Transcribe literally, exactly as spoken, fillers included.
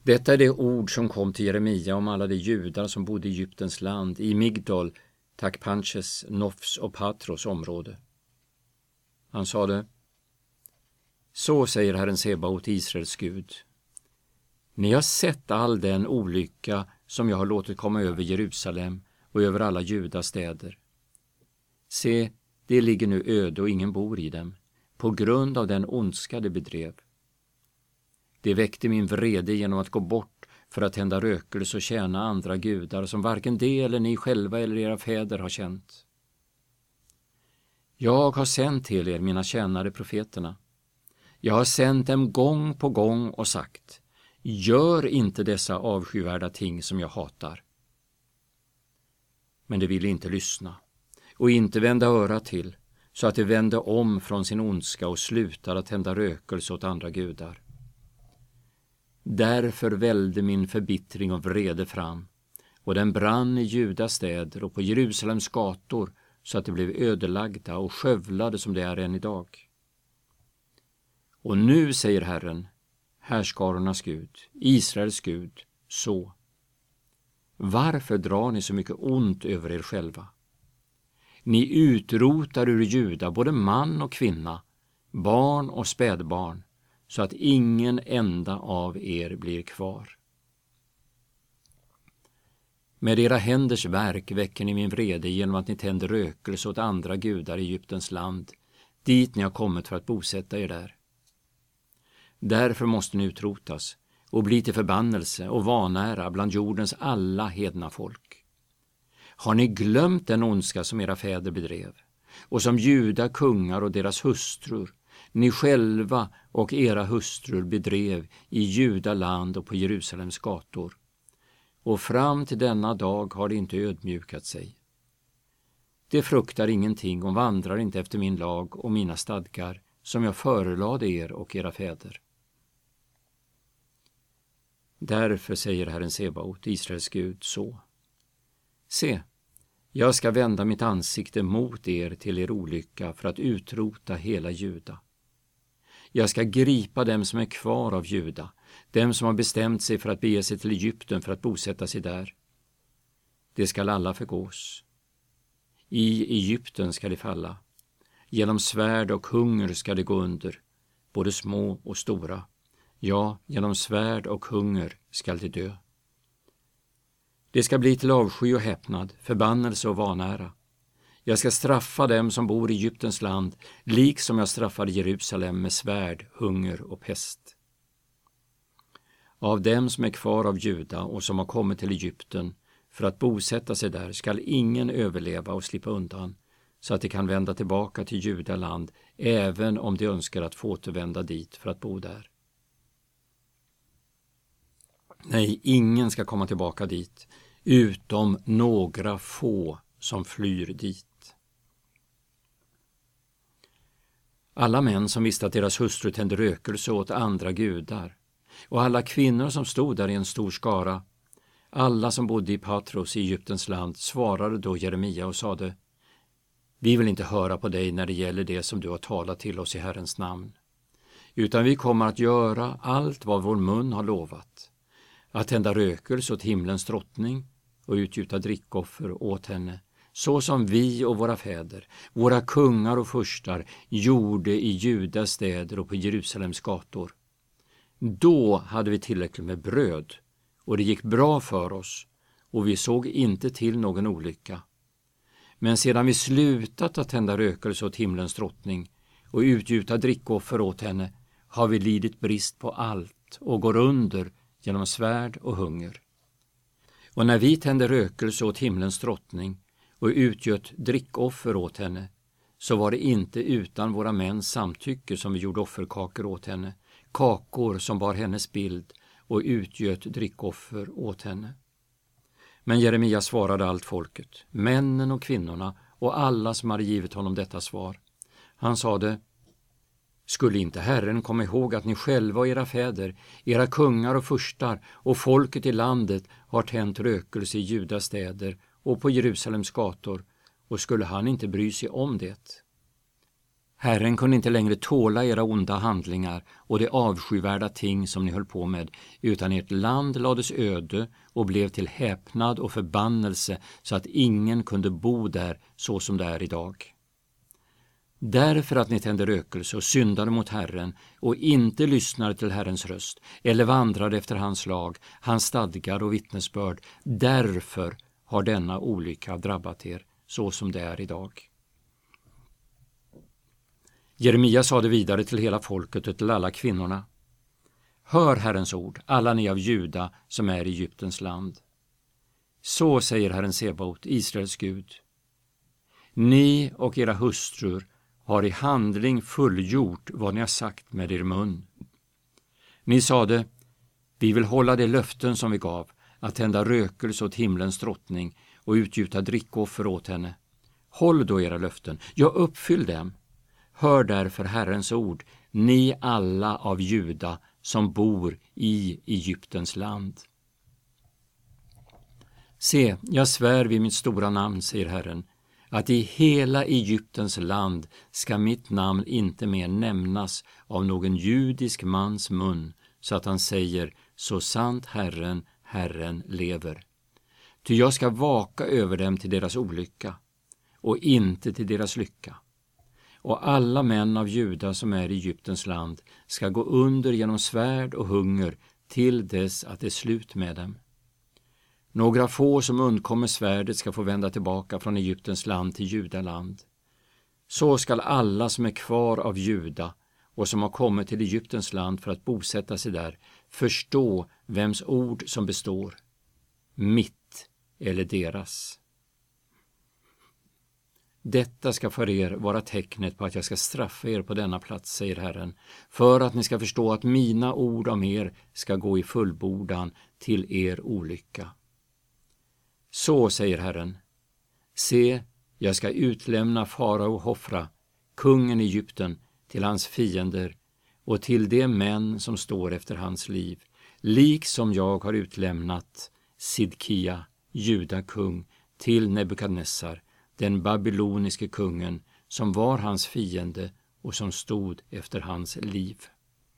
Detta är det ord som kom till Jeremia om alla de judar som bodde i Egyptens land, i Migdol, Takpanches, Nofs och Patros område. Han sade: Så säger Herren Sebaot, Israels Gud. Ni har sett all den olycka som jag har låtit komma över Jerusalem och över alla Judas städer. Se, det ligger nu öde och ingen bor i dem, på grund av den ondska det bedrev. Det väckte min vrede genom att gå bort för att tända rökelse och tjäna andra gudar som varken det eller ni själva eller era fäder har känt. Jag har sänt till er mina tjänare profeterna. Jag har sänt dem gång på gång och sagt: gör inte dessa avskyvärda ting som jag hatar. Men de ville inte lyssna och inte vända öra till, så att de vände om från sin ondska och slutade att tända rökelse åt andra gudar. Därför välde min förbittring och vrede fram, och den brann i Judas städer och på Jerusalems gator, så att de blev ödelagda och skövlade som det är än idag. Och nu, säger Herren, härskarornas Gud, Israels Gud, så: varför drar ni så mycket ont över er själva? Ni utrotar ur Juda både man och kvinna, barn och spädbarn, så att ingen enda av er blir kvar. Med era händers verk väcker ni min vrede genom att ni tänder rökelse åt andra gudar i Egyptens land, dit ni har kommit för att bosätta er där. Därför måste ni utrotas och bli till förbannelse och vanära bland jordens alla hedna folk. Har ni glömt den ondska som era fäder bedrev, och som Juda kungar och deras hustrur, ni själva och era hustrur bedrev i Juda land och på Jerusalems gator? Och fram till denna dag har det inte ödmjukat sig. Det fruktar ingenting och vandrar inte efter min lag och mina stadgar, som jag förelade er och era fäder. Därför säger Herren Sebaot, Israels Gud, så: se, jag ska vända mitt ansikte mot er till er olycka för att utrota hela Juda. Jag ska gripa dem som är kvar av Juda, dem som har bestämt sig för att bege sig till Egypten för att bosätta sig där. Det skall alla förgås. I Egypten ska de falla. Genom svärd och hunger ska de gå under, både små och stora. Ja, genom svärd och hunger skall de dö. Det ska bli till avsky och häpnad, förbannelse och vanära. Jag ska straffa dem som bor i Egyptens land, liksom jag straffade Jerusalem med svärd, hunger och pest. Av dem som är kvar av Juda och som har kommit till Egypten för att bosätta sig där skall ingen överleva och slippa undan, så att de kan vända tillbaka till Judaland, även om de önskar att få återvända dit för att bo där. Nej, ingen ska komma tillbaka dit, utom några få som flyr dit. Alla män som visste att deras hustru tände rökelse åt andra gudar, och alla kvinnor som stod där i en stor skara, alla som bodde i Patros i Egyptens land, svarade då Jeremia och sade: vi vill inte höra på dig när det gäller det som du har talat till oss i Herrens namn, utan vi kommer att göra allt vad vår mun har lovat, att tända rökelse åt himlens drottning och utgjuta drickoffer åt henne, så som vi och våra fäder, våra kungar och furstar, gjorde i Judas städer och på Jerusalems gator. Då hade vi tillräckligt med bröd, och det gick bra för oss, och vi såg inte till någon olycka. Men sedan vi slutat att tända rökelse åt himlens drottning och utgjuta drickoffer åt henne, har vi lidit brist på allt och går under genom svärd och hunger. Och när vi tände rökelse åt himlens drottning och utgöt drickoffer åt henne, så var det inte utan våra mäns samtycke som vi gjorde offerkakor åt henne, kakor som bar hennes bild, och utgöt drickoffer åt henne. Men Jeremia svarade allt folket, männen och kvinnorna och alla som hade givit honom detta svar. Han sade: skulle inte Herren komma ihåg att ni själva och era fäder, era kungar och furstar och folket i landet har tänt rökelse i Judas städer och på Jerusalems gator, och skulle han inte bry sig om det? Herren kunde inte längre tåla era onda handlingar och de avskyvärda ting som ni höll på med, utan ert land lades öde och blev till häpnad och förbannelse så att ingen kunde bo där så som det är idag. Därför att ni tände rökelse och syndade mot Herren och inte lyssnade till Herrens röst eller vandrade efter hans lag, hans stadgar och vittnesbörd, därför har denna olycka drabbat er så som det är idag. Jeremia sade vidare till hela folket och till alla kvinnorna: Hör Herrens ord, alla ni av Juda som är i Egyptens land. Så säger Herren Sebaot, Israels Gud. Ni och era hustrur har i handling fullgjort vad ni har sagt med er mun. Ni sade: Vi vill hålla de löften som vi gav, att tända rökelse åt himlens drottning och utgjuta drickoffer åt henne. Håll då era löften, jag uppfyll dem. Hör därför Herrens ord, ni alla av Juda som bor i Egyptens land. Se, jag svär vid mitt stora namn, säger Herren, att i hela Egyptens land ska mitt namn inte mer nämnas av någon judisk mans mun, så att han säger: så sant Herren, Herren lever. Ty jag ska vaka över dem till deras olycka och inte till deras lycka. Och alla män av Juda som är i Egyptens land ska gå under genom svärd och hunger till dess att det är slut med dem. Några få som undkommer svärdet ska få vända tillbaka från Egyptens land till Judaland. Så skall alla som är kvar av Juda och som har kommit till Egyptens land för att bosätta sig där förstå vems ord som består, mitt eller deras. Detta ska för er vara tecknet på att jag ska straffa er på denna plats, säger Herren, för att ni ska förstå att mina ord om er ska gå i fullbordan till er olycka. Så säger Herren: se, jag ska utlämna farao Hofra, kungen i Egypten, till hans fiender och till de män som står efter hans liv, liksom jag har utlämnat Sidkia, Juda kung, till Nebukadnessar, den babyloniske kungen, som var hans fiende och som stod efter hans liv.